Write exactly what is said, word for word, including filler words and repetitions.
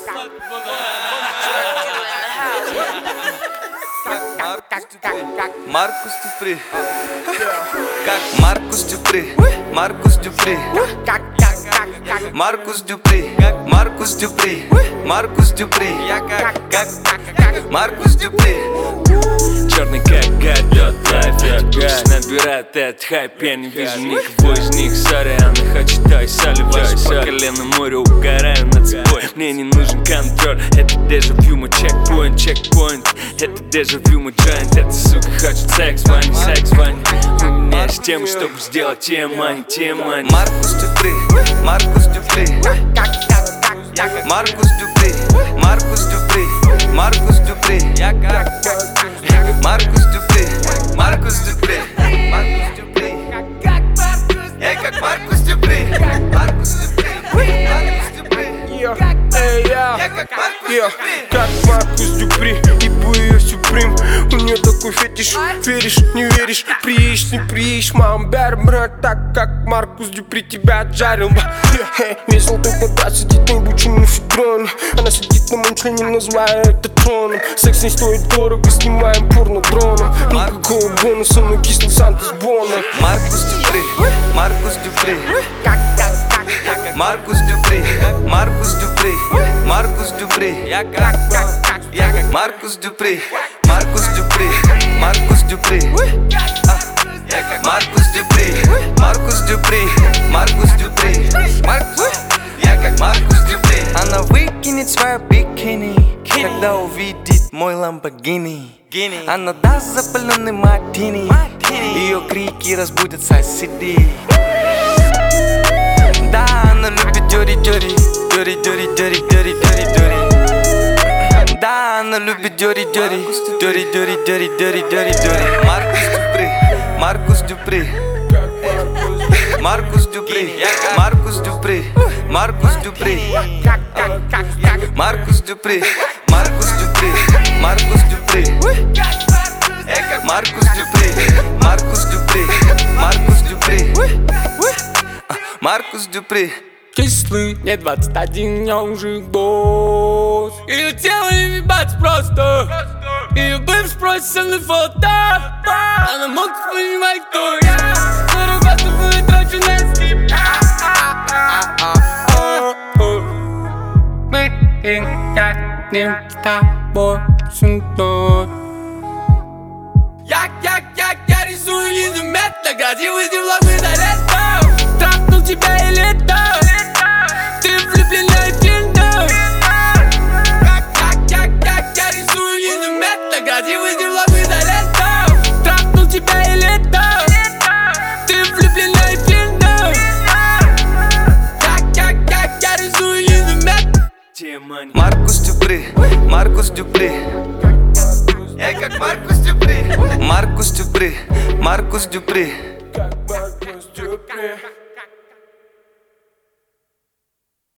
Маркус Дюпри, как Маркус Дюпри, Маркус Дюпри, Маркус Дюпри, как Маркус Дюпри, Маркус Дюпри, я как, как Маркус Дюпри. Черный как гад, лед, лайф, эти bitches набирают этот хайп. Я не вижу никого из них, сорян, их очитай, соливаюсь по колено море, угораю над собой. Мне не нужен контроль, это дежавю, мой чекпоинт, чекпоинт. Это дежавю, мой джойнт, эта сука хочет секс, вань, секс, вань. У меня есть темы, чтобы сделать тема, тема. Маркус Дюпри, Маркус Дюпри, Маркус Дюпри, Маркус Дюпри, Маркус Дюпри, я как Маркус Дюпри, Маркус Дюпри, Маркус Дюпри, я как Маркус Дюпри, Маркус Дюпри, Маркус Дюпри, я как Маркус Дюпри, как Маркус Дюпри, ибо ее Сюприм. У нее такой фетиш, веришь, не веришь, приедешь, не приедешь, мам, бер, брат, так как Маркус Дюпри тебя отжарил. Весь золотой квадрат сидит на ебучем мифедроне. Она сидит на моем члене, называя это троном. Секс не стоит дорого, снимаем порно-дроном. Никакого бонуса, но кислый Санта с Боном. Маркус Дюпри, Маркус Дюпри, Маркус Дюпри, Маркус Дюпри, Маркус Дюпри, я как, я как Маркус Дюпри, Маркус Дюпри, Маркус Дюпри, я как Маркус Дюпри, Маркус Дюпри, Маркус Дюпри, я как Маркус Дюпри. Она выкинет свое бикини, когда увидит мой ламборгини. Она даст запаленный мартини, ее крики разбудят соседей. Да, она любит дёри-дёри, дёри-дёри, дёри-дёри, дёри-дёри. Да, она любит дёри-дёри, дёри-дёри, дёри-дёри, дёри-дёри. Маркус Дюпри, Маркус Дюпри, Маркус Дюпри, Маркус Дюпри, Маркус Дюпри, Маркус Дюпри, Маркус Дюпри, Маркус Дюпри, Маркус Дюпри, Маркус Дюпри, Маркус Дюпри. Кислый, мне двадцать один, я уже год. Ее тело не ебать просто. Ее бэм спросит со мной фото. Она может понимать, кто я. Зарабатываю, трачу на стип. Мы тянем с тобой сюда. Я, я, я, я рисую незаметно. Красивый землок выдалет. Трахнул тебя и лето. Ты влюбленная в фильм. Как, как, как, как я рисую незаметно. Красивый землок выдалет. Трахнул тебя и лето. Ты влюбленная в фильм. Как, как, как я рисую незаметно. Маркус Дюпри, Маркус Дюпри, я как Маркус Дюпри, Маркус Дюпри, Маркус Дюпри, Как Маркус Дюпри.